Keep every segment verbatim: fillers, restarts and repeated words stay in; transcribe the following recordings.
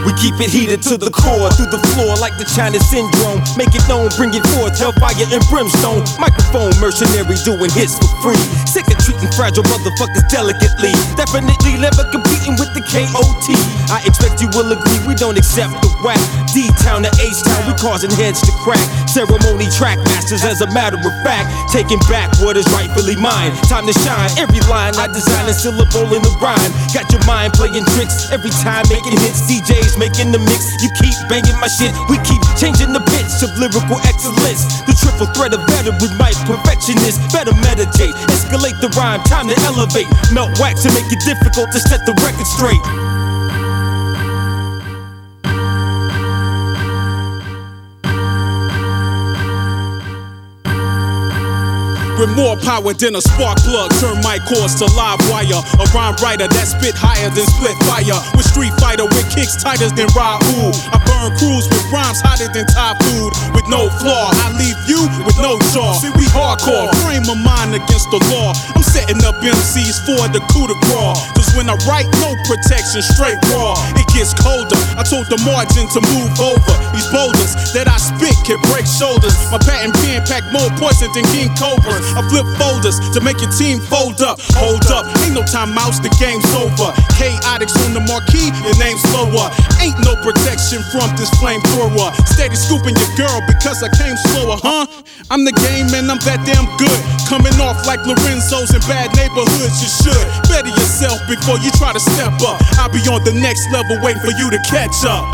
We keep it heated to the core, through the floor like the China syndrome. Make it known, bring it forth, hellfire and brimstone. Microphone mercenary doing hits for free. Sick of treating fragile motherfuckers delicately. Definitely never competing with the K O T. I expect you will agree, we don't accept the whack. D-Town to H-Town, we causing heads to crack. Ceremony track masters, as a matter of fact, taking back what is rightfully mine. Time to shine, every line I design is syllable in the rhyme. Got your mind playing tricks, every time making hits. D Js making the mix, you keep banging my shit. We keep changing the pitch of lyrical excellence. The triple threat of veteran mic perfectionist. Better meditate, escalate the rhyme, time to elevate. Melt wax and make it difficult to set the record straight. With more power than a spark plug, turn my cords to live wire. A rhyme writer that spit higher than split fire. With Street Fighter with kicks tighter than Raul. I burn crews with rhymes hotter than Thai food. With no flaw, I leave you with no jaw. See, we hardcore, frame of mind against the law. I'm setting up M Cs for the coup de grace. Cause when I write, no protection, straight raw. It gets colder, I told the margin to move over. These boulders that I spit can break shoulders. My patent pen pack more poison than King Cobras. I flip folders to make your team fold up. Hold up, ain't no timeouts, the game's over. Chaotix on the marquee, your name's lower. Ain't no protection from this flamethrower. Steady scooping your girl because I came slower, huh? I'm the game and I'm that damn good. Coming off like Lorenzo's in bad neighborhoods, you should better yourself before you try to step up. I'll be on the next level waiting for you to catch up.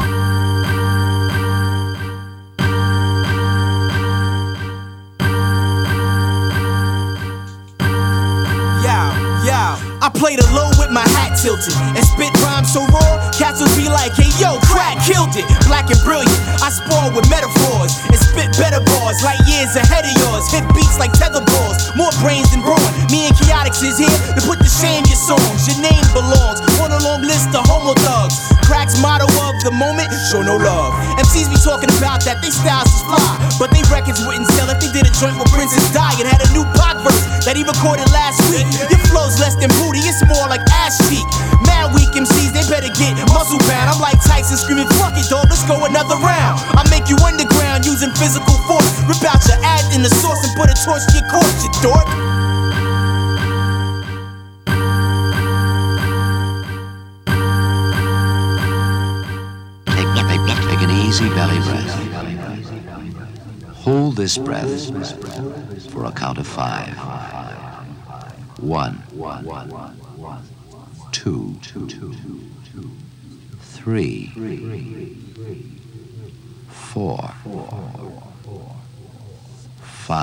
I play the low with my hat tilted and spit rhymes so raw, cats will be like, hey yo, crack, killed it. Black and brilliant, I spar with metaphors and spit better bars, like years ahead of yours. Hit beats like tether balls, more brains than brawn. Me and Chaotix is here to put to shame your songs. Your name belongs on a long list of homo thugs. Crack's motto of the moment, show no love. M Cs be talking about that they styles is fly, but they records wouldn't sell if they did a joint with Princess Di and had a new Pac verse that he recorded last week. Your flow's less than booty, it's more like ass cheek. Mad weak M Cs, they better get muscle bound. I'm like Tyson screaming, fuck it dog, let's go another round. I make you underground using physical force. Rip out your ad in the source and put a torch to your corpse, you dork. Take an easy belly breath. Hold this breath for a count of five. One, two, three, four,